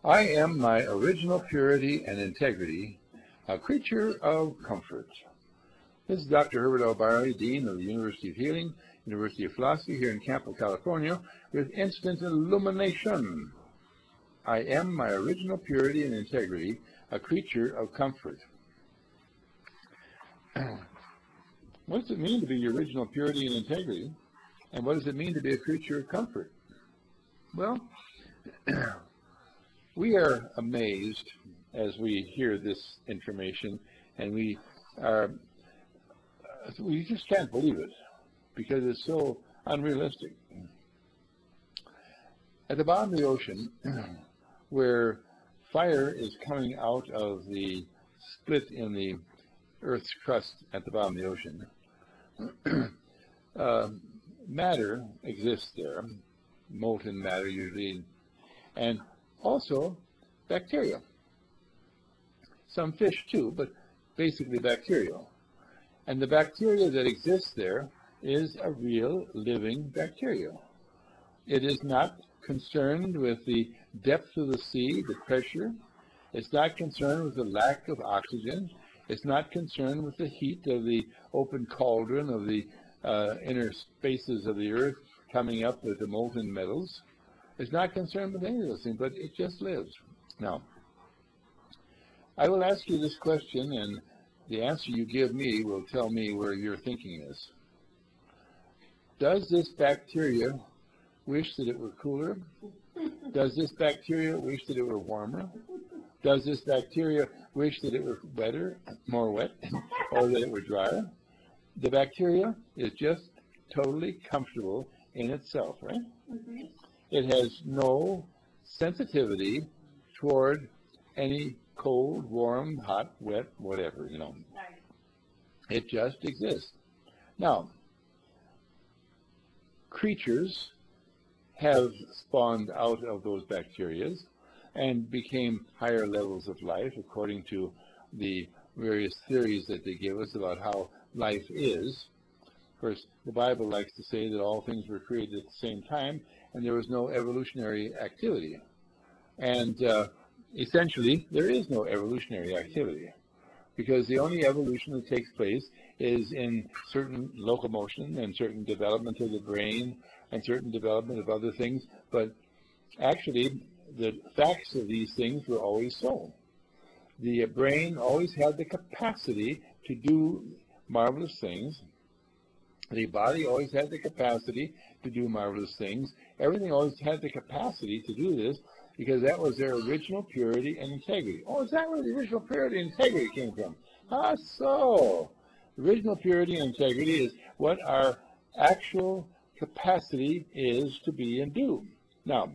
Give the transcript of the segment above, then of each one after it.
I am my original purity and integrity, a creature of comfort. This is Dr. Herbert L. Barley, Dean of the University of Healing, University of Philosophy here in Campo, California, with instant illumination. I am my original purity and integrity, a creature of comfort. What does it mean to be your original purity and integrity? And what does it mean to be a creature of comfort? Well, we are amazed as we hear this information, and we just can't believe it because it's so unrealistic. At the bottom of the ocean, where fire is coming out of the split in the Earth's crust at the bottom of the ocean, matter exists there, molten matter usually, and also bacteria. Some fish too, but basically bacterial. And the bacteria that exists there is a real living bacteria. It is not concerned with the depth of the sea, the pressure. It's not concerned with the lack of oxygen. It's not concerned with the heat of the open cauldron of the inner spaces of the earth coming up with the molten metals. It's not concerned with any of those things, but it just lives. Now, I will ask you this question, and the answer you give me will tell me where your thinking is. Does this bacteria wish that it were cooler? Does this bacteria wish that it were warmer? Does this bacteria wish that it were wetter, more wet, or that it were drier? The bacteria is just totally comfortable in itself, right? Mm-hmm. It has no sensitivity toward any cold, warm, hot, wet, whatever, Right. It just exists. Now, creatures have spawned out of those bacteria and became higher levels of life according to the various theories that they give us about how life is. Of course, the Bible likes to say that all things were created at the same time and there was no evolutionary activity. And essentially, there is no evolutionary activity because the only evolution that takes place is in certain locomotion and certain development of the brain and certain development of other things. But actually, the facts of these things were always so. The brain always had the capacity to do marvelous things. The body always had the capacity to do marvelous things. Everything always had the capacity to do this because that was their original purity and integrity. Oh, is that where the original purity and integrity came from? Ah, so. Original purity and integrity is what our actual capacity is to be and do. Now,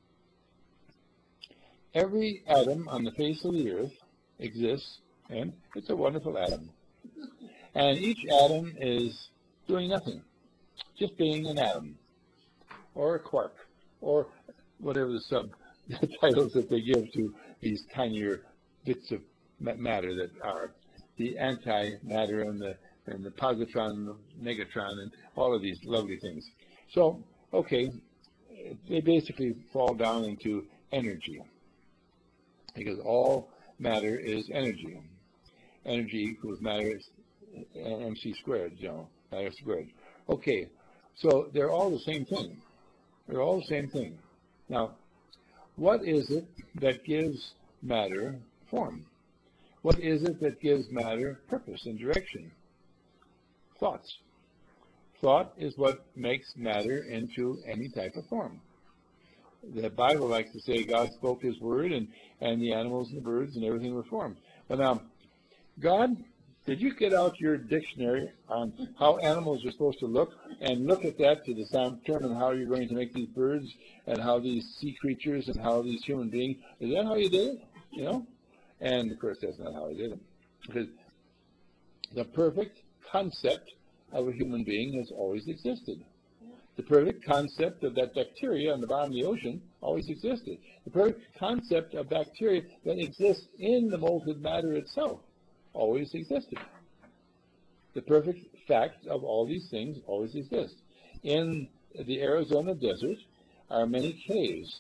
every atom on the face of the earth exists, and it's a wonderful atom. And each atom is doing nothing, just being an atom, or a quark, or whatever the subtitles that they give to these tinier bits of matter that are the antimatter and the positron and the negatron and all of these lovely things. So, okay, they basically fall down into energy because all matter is energy. Energy equals matter mc squared, matter squared. Okay, so they're all the same thing. They're all the same thing. Now, what is it that gives matter form? What is it that gives matter purpose and direction? Thoughts. Thought is what makes matter into any type of form. The Bible likes to say God spoke his word and the animals and the birds and everything were formed. But now, God, did you get out your dictionary on how animals are supposed to look and look at that to determine how you're going to make these birds and how these sea creatures and how these human beings? Is that how you did it? And of course, that's not how he did it. Because the perfect concept of a human being has always existed. The perfect concept of that bacteria on the bottom of the ocean always existed. The perfect concept of bacteria that exists in the molten matter itself always existed. The perfect fact of all these things always exists. In the Arizona desert are many caves,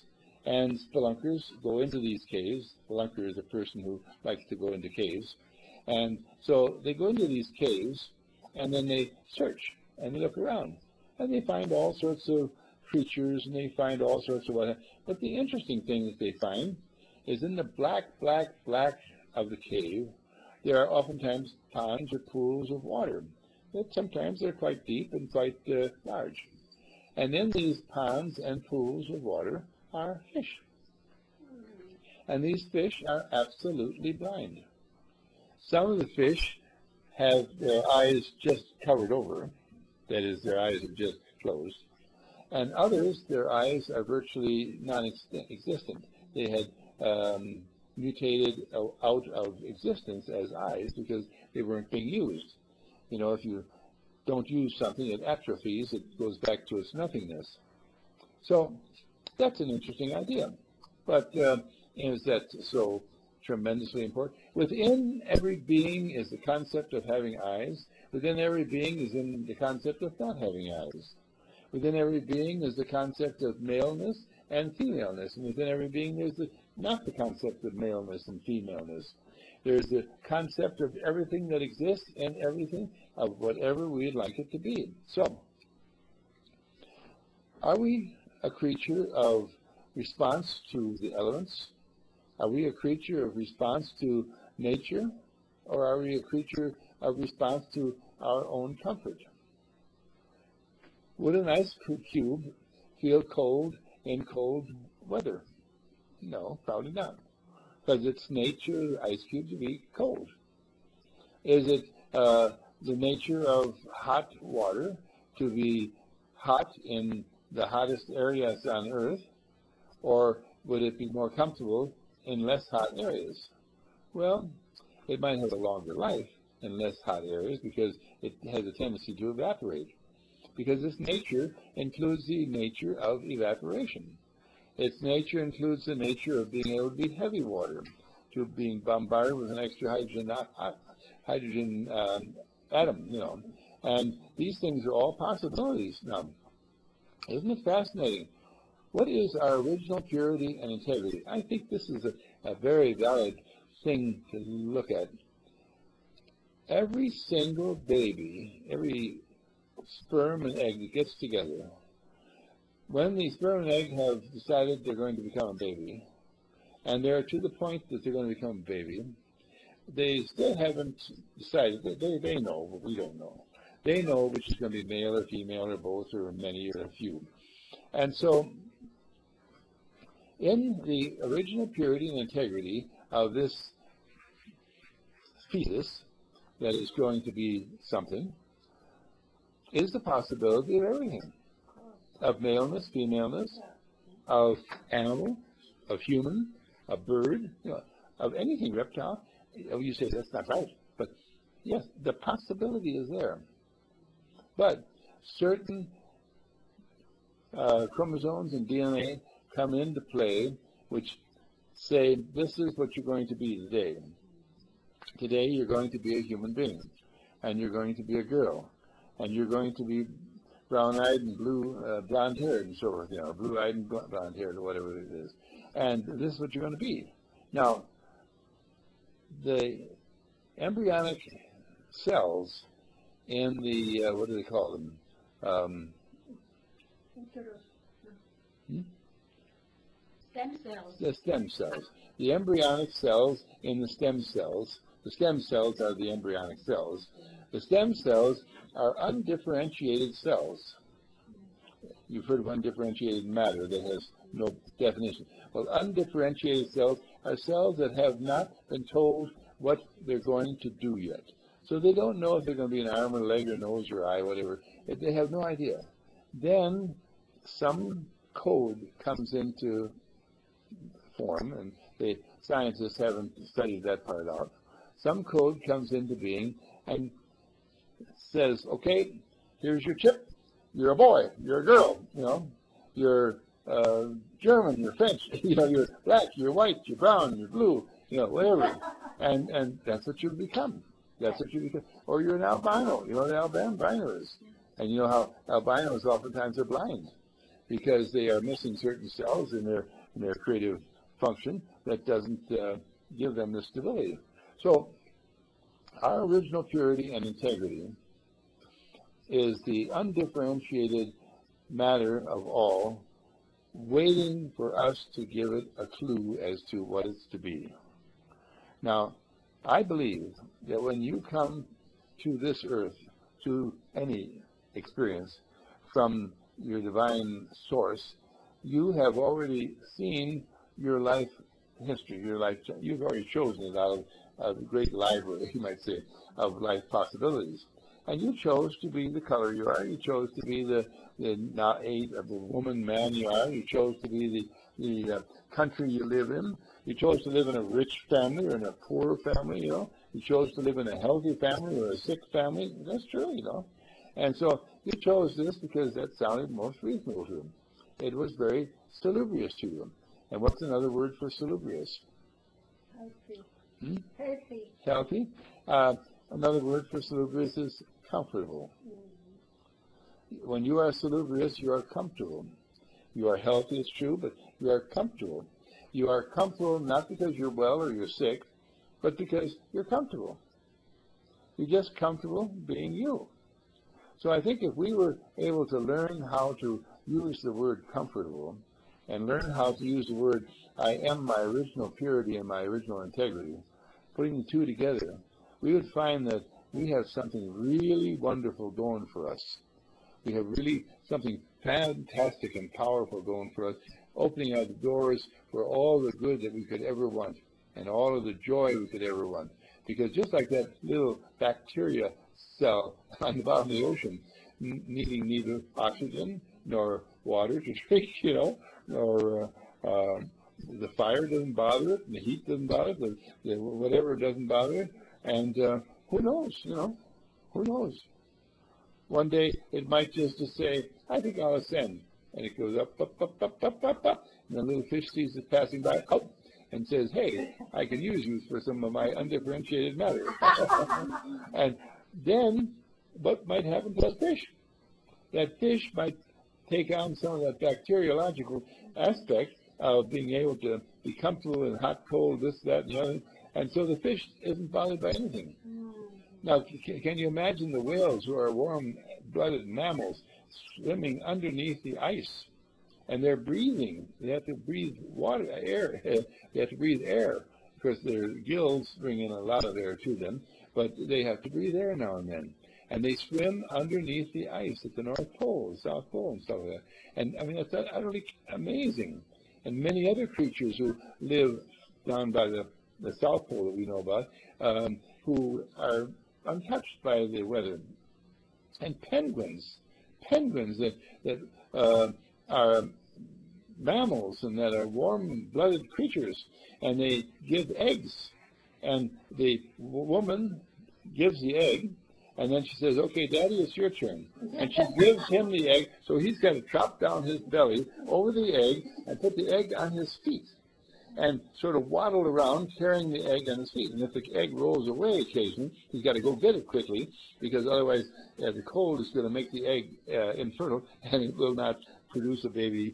And spelunkers go into these caves. Spelunker is a person who likes to go into caves. And so they go into these caves, and then they search, and they look around. And they find all sorts of creatures, and they find all sorts of whatnot. But the interesting thing that they find is in the black of the cave, there are oftentimes ponds or pools of water. But sometimes they're quite deep and quite large. And in these ponds and pools of water are fish. And these fish are absolutely blind. Some of the fish have their eyes just covered over. That is, their eyes are just closed. And others, their eyes are virtually non-existent. They had mutated out of existence as eyes because they weren't being used. You know, if you don't use something, it atrophies, it goes back to its nothingness. So that's an interesting idea. But is that so tremendously important? Within every being is the concept of having eyes. Within every being is in the concept of not having eyes. Within every being is the concept of maleness and femaleness. And within every being there's not the concept of maleness and femaleness. There's the concept of everything that exists and everything of whatever we'd like it to be. So, are we a creature of response to the elements? Are we a creature of response to nature? Or are we a creature of response to our own comfort? Would an ice cube feel cold in cold weather? No, probably not. Because it's nature, the ice cube, to be cold. Is it the nature of hot water to be hot in the hottest areas on Earth? Or would it be more comfortable in less hot areas? Well, it might have a longer life in less hot areas because it has a tendency to evaporate. Because its nature includes the nature of evaporation. Its nature includes the nature of being able to be heavy water, to being bombarded with an extra hydrogen atom, you know. And these things are all possibilities. Now, isn't it fascinating? What is our original purity and integrity? I think this is a very valid thing to look at. Every single baby, every sperm and egg that gets together, when the sperm and egg have decided they're going to become a baby, and they're to the point that they're going to become a baby, they still haven't decided. They know, but we don't know. They know which is going to be male or female or both or many or a few. And so, in the original purity and integrity of this fetus that is going to be something, is the possibility of everything. Of maleness, femaleness, of animal, of human, of bird, you know, of anything, reptile. You say that's not right, but yes, the possibility is there. But certain chromosomes and DNA come into play which say this is what you're going to be today. Today you're going to be a human being, and you're going to be a girl, and you're going to be brown-eyed and blonde-haired and so forth, you know, blue-eyed and blonde-haired or whatever it is. And this is what you're going to be. Now, the embryonic cells in the, what do they call them? Stem cells. The stem cells. The embryonic cells in the stem cells are the embryonic cells. The stem cells are undifferentiated cells. You've heard of undifferentiated matter that has no definition. Well, undifferentiated cells are cells that have not been told what they're going to do yet. So they don't know if they're going to be an arm or leg or nose or eye, whatever. They have no idea. Then some code comes into form, and the scientists haven't studied that part out. Some code comes into being and says, okay, here's your chip. You're a boy. You're a girl. You know, you're German. You're French. You know, you're black. You're white. You're brown. You're blue. You know, whatever. And that's what you become. That's what you become. Or you're an albino. You know what an albino is. And you know how albinos oftentimes are blind because they are missing certain cells in their in their creative function that doesn't give them the stability. So our original purity and integrity is the undifferentiated matter of all, waiting for us to give it a clue as to what it's to be. Now, I believe that when you come to this earth, to any experience from your divine source, you have already seen your life history, you've already chosen it out of the great library, you might say, of life possibilities. And you chose to be the color you are. You chose to be the woman, man you are. You chose to be the country you live in. You chose to live in a rich family or in a poor family, you know. You chose to live in a healthy family or a sick family. That's true, you know. And so you chose this because that sounded most reasonable to you. It was very salubrious to you. And what's another word for salubrious? Healthy. Healthy. Healthy. Another word for salubrious is comfortable. When you are salubrious, you are comfortable. You are healthy, it's true, but you are comfortable. You are comfortable not because you're well or you're sick, but because you're comfortable. You're just comfortable being you. So I think if we were able to learn how to use the word comfortable and learn how to use the word I am my original purity and my original integrity, putting the two together, we would find that we have something really wonderful going for us. We have really something fantastic and powerful going for us, opening out the doors for all the good that we could ever want and all of the joy we could ever want. Because just like that little bacteria cell on the bottom of the ocean, needing neither oxygen nor water to drink, you know, nor the fire doesn't bother it, and the heat doesn't bother it, the whatever doesn't bother it, and who knows, you know, who knows? One day it might just say, I think I'll ascend. And it goes up, up, up, up, up, up, up. And the little fish sees it passing by, up, and says, hey, I can use you for some of my undifferentiated matter. And then what might happen to that fish? That fish might take on some of that bacteriological aspect of being able to be comfortable in hot, cold, this, that, and the other. And so the fish isn't bothered by anything. Now, can you imagine the whales, who are warm-blooded mammals, swimming underneath the ice? And they're breathing. They have to breathe water, air. They have to breathe air because their gills bring in a lot of air to them. But they have to breathe air now and then. And they swim underneath the ice at the North Pole, the South Pole, and stuff like that. And, I mean, that's utterly amazing. And many other creatures who live down by the South Pole that we know about, who are untouched by the weather. And penguins that are mammals and that are warm-blooded creatures, and they give eggs. And the woman gives the egg, and then she says, okay, Daddy, it's your turn. And she gives him the egg, so he's got to chop down his belly over the egg and put the egg on his feet and sort of waddle around carrying the egg on his feet. And if the egg rolls away occasionally, he's got to go get it quickly, because otherwise the cold is going to make the egg infertile, and it will not produce a baby,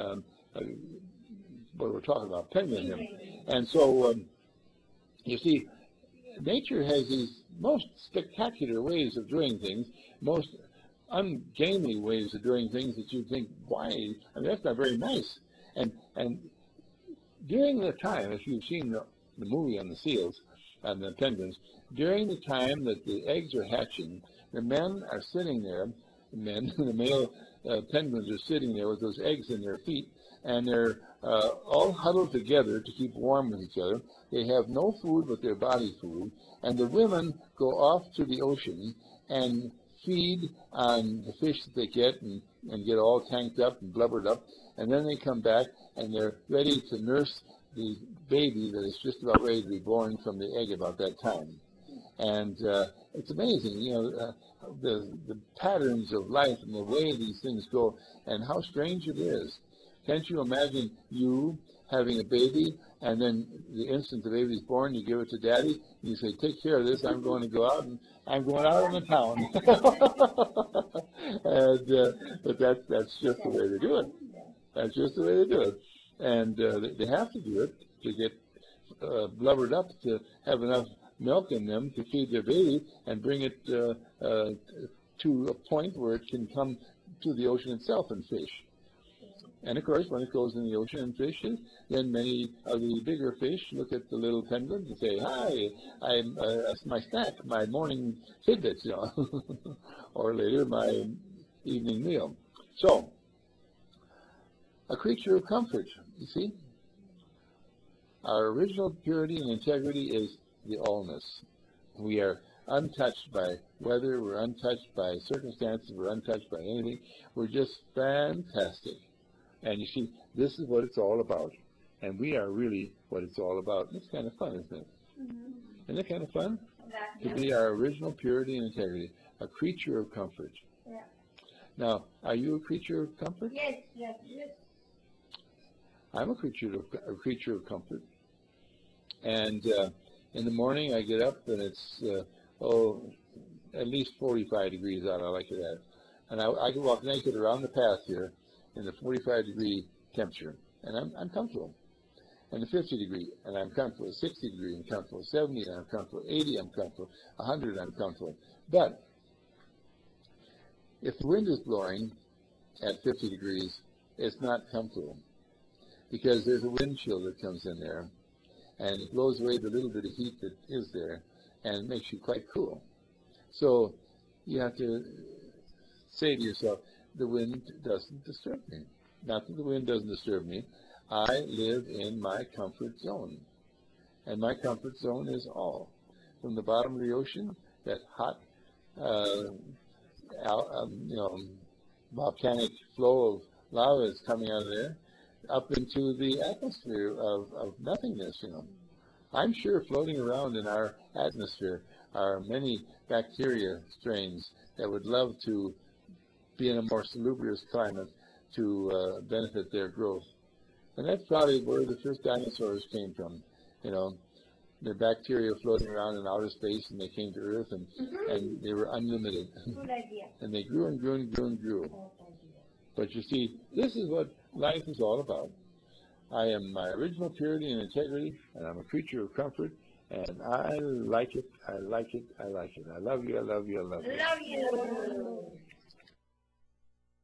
what we're talking about, penguin here. And so, you see, nature has these most spectacular ways of doing things, most ungainly ways of doing things that you think, why? I mean, that's not very nice. And during the time, if you've seen the movie on the seals and the penguins, during the time that the eggs are hatching, the men are sitting there, the male penguins are sitting there with those eggs in their feet, and they're all huddled together to keep warm with each other. They have no food but their body food, and the women go off to the ocean and feed on the fish that they get and get all tanked up and blubbered up, and then they come back and they're ready to nurse the baby that is just about ready to be born from the egg about that time. And it's amazing, you know, the patterns of life and the way these things go, and how strange it is. Can't you imagine you having a baby, and then the instant the baby's born, you give it to Daddy, and you say, take care of this, I'm going to go out, and I'm going out in the town. And, but that's just the way they do it. That's just the way they do it. And they have to do it to get blubbered up to have enough milk in them to feed their baby and bring it to a point where it can come to the ocean itself and fish. And of course, when it goes in the ocean and fishes, then many of the bigger fish look at the little penguins and say, "Hi, that's my snack, my morning tidbits, you know," or later my evening meal. So, a creature of comfort. You see, our original purity and integrity is the allness. We are untouched by weather. We're untouched by circumstances. We're untouched by anything. We're just fantastic. And you see, this is what it's all about. And we are really what it's all about. It's kind of fun, isn't it? Mm-hmm. Isn't it kind of fun? To be our original purity and integrity, a creature of comfort. Yeah. Now, are you a creature of comfort? Yes, yes, yes. I'm a creature of comfort. And in the morning, I get up and it's at least 45 degrees out. I like it at. And I can walk naked around the path here in the 45-degree temperature, and I'm comfortable. And the 50-degree, and I'm comfortable. 60-degree, I'm comfortable. 70, and I'm comfortable. 80, I'm comfortable. 100, I'm comfortable. But if the wind is blowing at 50 degrees, it's not comfortable because there's a wind chill that comes in there, and it blows away the little bit of heat that is there, and it makes you quite cool. So you have to say to yourself, the wind doesn't disturb me. Not that the wind doesn't disturb me. I live in my comfort zone. And my comfort zone is all. From the bottom of the ocean, that hot, volcanic flow of lava is coming out of there, up into the atmosphere of nothingness, I'm sure floating around in our atmosphere are many bacteria strains that would love to be in a more salubrious climate to benefit their growth. And that's probably where the first dinosaurs came from. The bacteria floating around in outer space, and they came to Earth, and they were unlimited. Good idea. And they grew and grew and grew and grew. But you see, this is what life is all about. I am my original purity and integrity, and I'm a creature of comfort, and I like it, I like it, I like it. I love you, I love you, I love you. Love you.